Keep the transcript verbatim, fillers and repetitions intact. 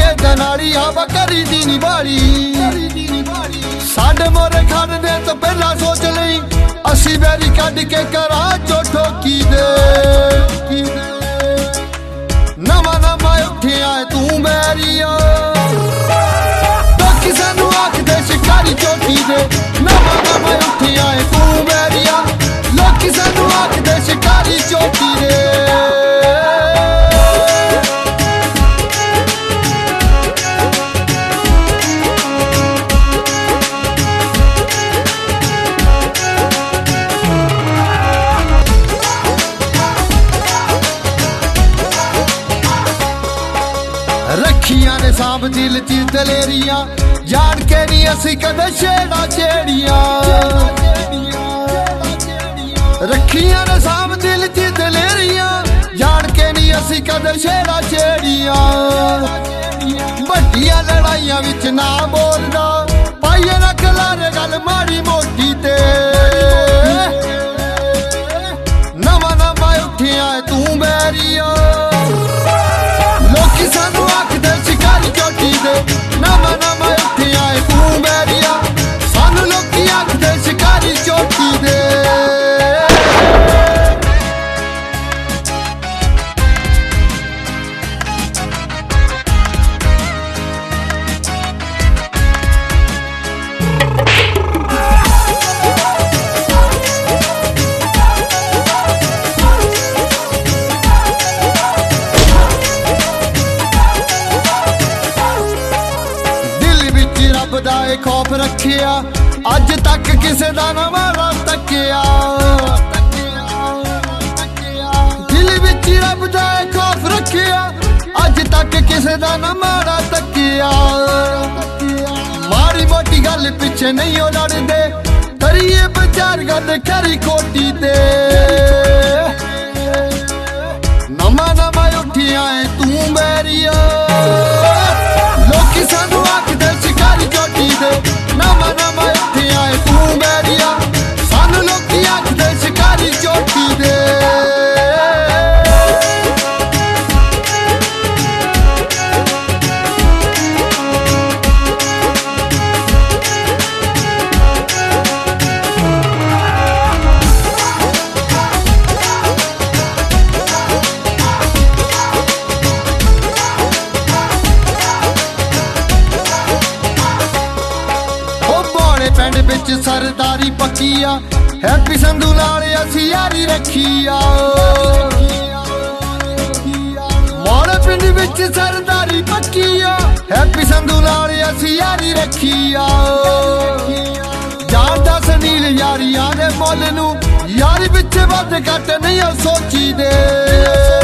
दनाली हवा करी दी नी बाड़ी साडे मोरे खाने तो पहला सोच लई असी बैरी कड के करा जो ठोकी दे नवा नवा उठिया तू बैरिया लोकी सानू आखदे शिकारी चोटी दे नवा नवा उठिया तू बैरिया लोकी सानू आखदे शिकारी चोटी दे रखियां ने सांभ दिल च दलेरियां जान के नी असी कदे छेड़ा छेड़ियां रखियां ने सांभ दिल च दलेरियां जान के नी असी कदे छेड़ा छेड़ियां बड्डियां लड़ाइयां विच ना बोलदा पाइए ना खलारे गल माड़ी मोटी ते नवा नवा उठिया तू बैरिया लोकी सानू आखदे शिकारी चोटी दे नवा नवा उठिया तू बैरिया सानू लोकी आखदे शिकारी चोटी दे खौफ रखिया अज तक किसे दा ना माड़ा तकिया दिल विच रब दा खौफ रखिया अज तक किसे दा ना माड़ा तकिया माड़ी मोटी गल पिछे नहीं ओ लड़दे करिए बचार गल खरी खोटी ते नमा नमा उठिया तू बैरिया लोकी सानू आखदे शिकारी चोटी दे नवा नवा उठिया तू बैरिया सानू लोकी आखदे शिकारी चोटी दे पिंड विच सरदारी पक्की आ हैप्पी संधू नाल असी यारी रखी आ मोड़े पिंड विच सरदारी पक्की आ हैप्पी संधू नाल असी यारी रखी आ जानदा सुनील यारियां दे मुल नू यारी विच वध घट नहीं सोची दे।